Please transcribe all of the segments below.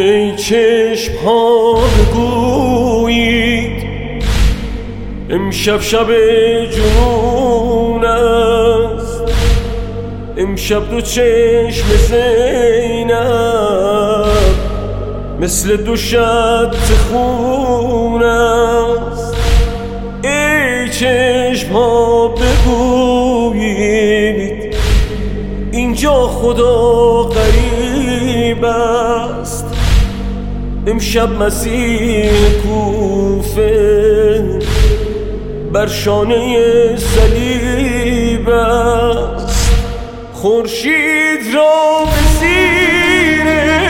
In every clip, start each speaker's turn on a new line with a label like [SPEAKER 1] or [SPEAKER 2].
[SPEAKER 1] ای چشم ها بگویید امشب شب جنون است، امشب دو چشم زینب مثل دو شط خون است. ای چشم ها بگویید اینجا خدا غریب است، امشب مسیح کوفه بر شانه صلیب است. خورشید را به زیر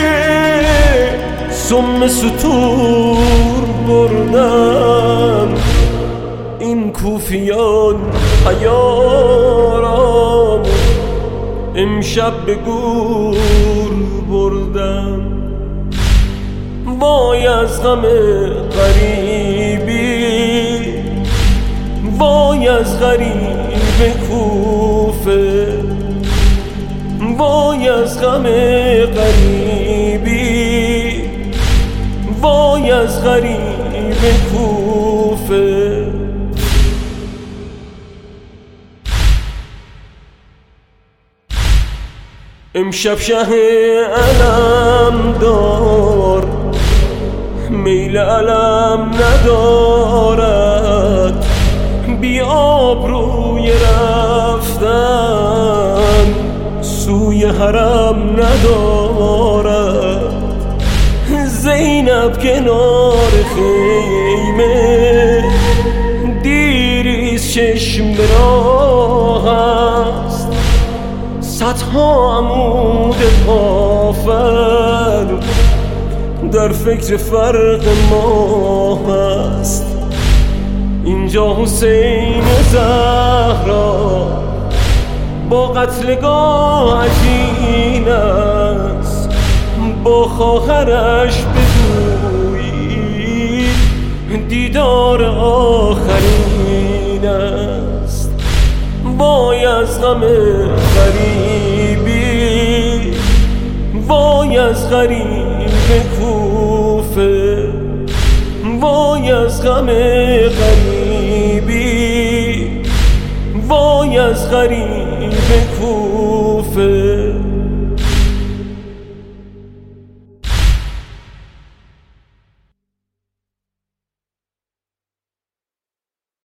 [SPEAKER 1] سم ستور بردم، این کوفیان عیاران امشب به گور بردم. وای از غم غریبی، وای از غریب کوفه، وای از غم غریبی، وای از غریب کوفه. امشب شه علم دار میل علم ندارد، بی آبروی رفتن سوی حرم ندارد. زینب کنار خیمه دیریز چشم به راه است، صدها عمود پافر در فکر فرق ماه است. اینجا حسین زهرا با قتلگاه عجین است، با خواهرش بگویید دیدار آخرین است. وای از غم غریبی، وای از غریب کوفه، وای از غم غریبی، وای از غریب